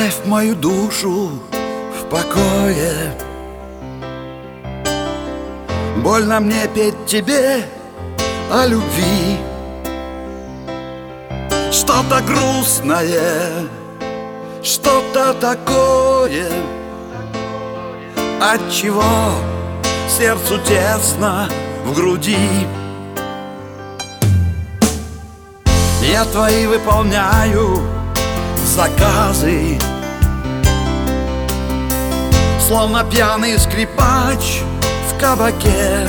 Оставь мою душу в покое. Больно мне петь тебе о любви. Что-то грустное, что-то такое, отчего сердцу тесно в груди. Я твои выполняю заказы, словно пьяный скрипач в кабаке.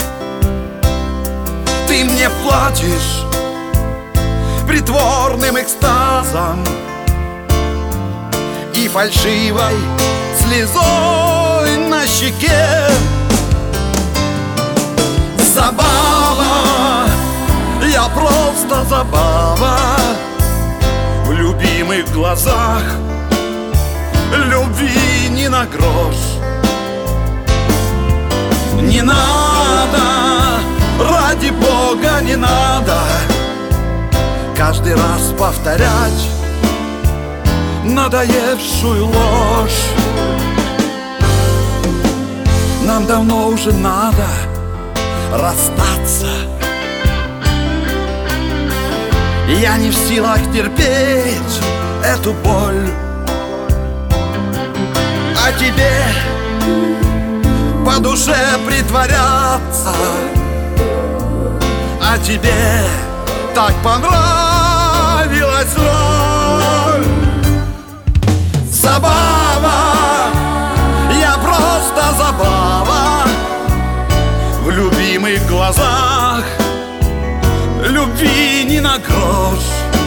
Ты мне платишь притворным экстазом и фальшивой слезой на щеке. Забава, я просто забава в любимых глазах. Любви ни на грош. Не надо, ради Бога, не надо каждый раз повторять надоевшую ложь. Нам давно уже надо расстаться. Я не в силах терпеть эту боль. А тебе по душе притворяться, а тебе так понравилась роль. Забава, я просто забава в любимых глазах. Любви ни на грош.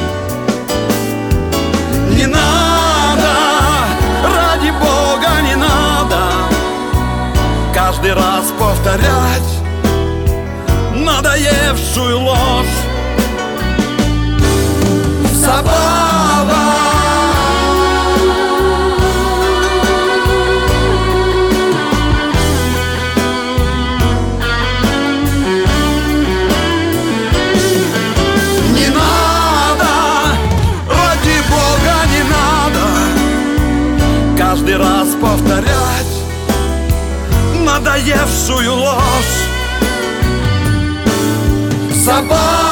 Не надо, ради Бога, не надо каждый раз повторять надоевшую ложь. Забава. Не надо, ради Бога, не надо каждый раз повторять надоевшую ложь. Забава.